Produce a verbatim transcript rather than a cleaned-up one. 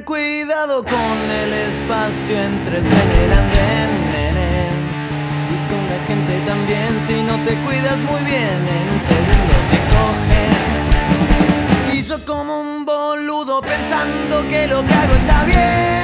cuidado con el espacio entre el tren y el andén, nene. Y con la gente también, si no te cuidas muy bien, en un segundo te cogen. Y yo como un boludo pensando que lo que hago está bien.